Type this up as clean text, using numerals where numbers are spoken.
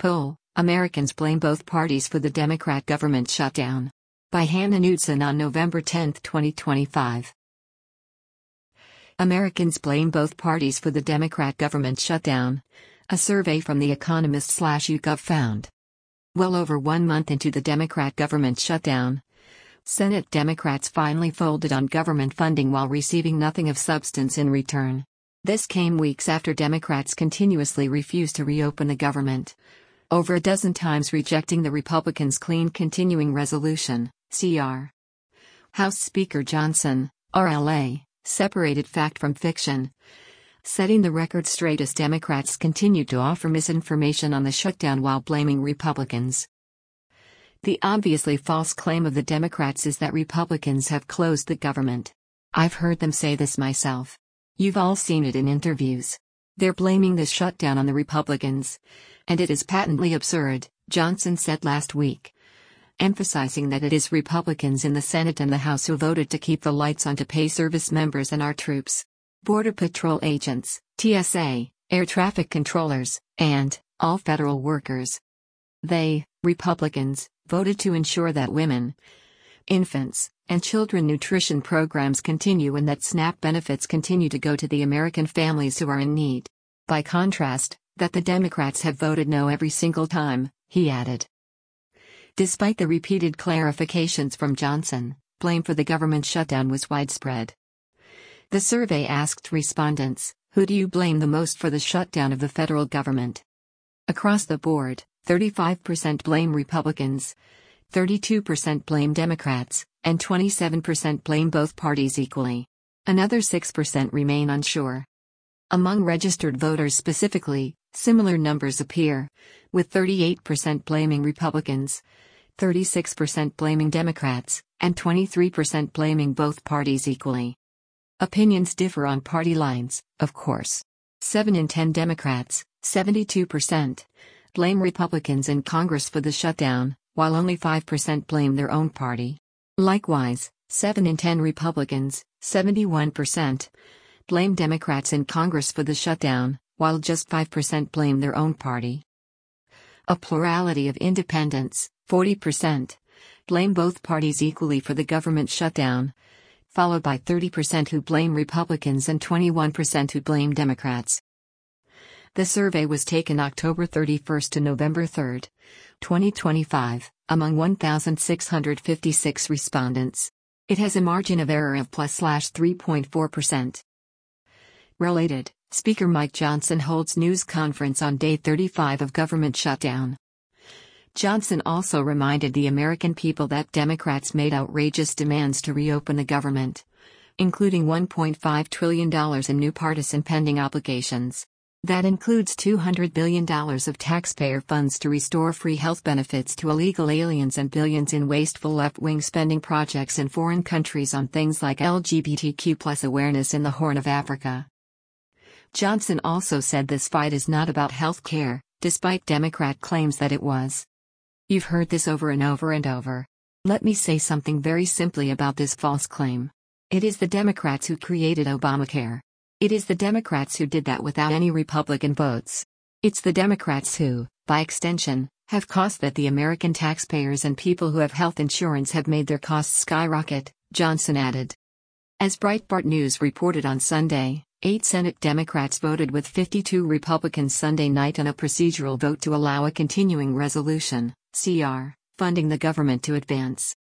Poll: Americans blame both parties for the Democrat government shutdown. By Hannah Knudsen on November 10, 2025. Americans blame both parties for the Democrat government shutdown, a survey from The Economist/YouGov found. Well over 1 month into the Democrat government shutdown, Senate Democrats finally folded on government funding while receiving nothing of substance in return. This came weeks after Democrats continuously refused to reopen the government, over a dozen times rejecting the Republicans' Clean Continuing Resolution, CR. House Speaker Johnson, RLA, separated fact from fiction, setting the record straight as Democrats continued to offer misinformation on the shutdown while blaming Republicans. The obviously false claim of the Democrats is that Republicans have closed the government. I've heard them say this myself. You've all seen it in interviews. They're blaming the shutdown on the Republicans, and it is patently absurd, Johnson said last week, emphasizing that it is Republicans in the Senate and the House who voted to keep the lights on to pay service members and our troops, Border Patrol agents, TSA, air traffic controllers, and all federal workers. They, Republicans, voted to ensure that women, infants, and children nutrition programs continue and that SNAP benefits continue to go to the American families who are in need. By contrast, that the Democrats have voted no every single time, he added. Despite the repeated clarifications from Johnson, blame for the government shutdown was widespread. The survey asked respondents, who do you blame the most for the shutdown of the federal government? Across the board, 35% blame Republicans, 32% blame Democrats, and 27% blame both parties equally. Another 6% remain unsure. Among registered voters specifically, similar numbers appear, with 38% blaming Republicans, 36% blaming Democrats, and 23% blaming both parties equally. Opinions differ on party lines, of course. 7 in 10 Democrats, 72%, blame Republicans in Congress for the shutdown, while only 5% blame their own party. Likewise, 7 in 10 Republicans, 71%, blame Democrats in Congress for the shutdown, while just 5% blame their own party. A plurality of independents, 40%, blame both parties equally for the government shutdown, followed by 30% who blame Republicans and 21% who blame Democrats. The survey was taken October 31 to November 3, 2025, among 1,656 respondents. It has a margin of error of +3.4%. Related, Speaker Mike Johnson holds news conference on day 35 of government shutdown. Johnson also reminded the American people that Democrats made outrageous demands to reopen the government, including $1.5 trillion in new partisan pending obligations. That includes $200 billion of taxpayer funds to restore free health benefits to illegal aliens and billions in wasteful left-wing spending projects in foreign countries on things like LGBTQ+ awareness in the Horn of Africa. Johnson also said this fight is not about health care, despite Democrat claims that it was. You've heard this over and over and over. Let me say something very simply about this false claim. It is the Democrats who created Obamacare. It is the Democrats who did that without any Republican votes. It's the Democrats who, by extension, have caused that the American taxpayers and people who have health insurance have made their costs skyrocket, Johnson added. As Breitbart News reported on Sunday, 8 Senate Democrats voted with 52 Republicans Sunday night on a procedural vote to allow a continuing resolution, CR, funding the government to advance.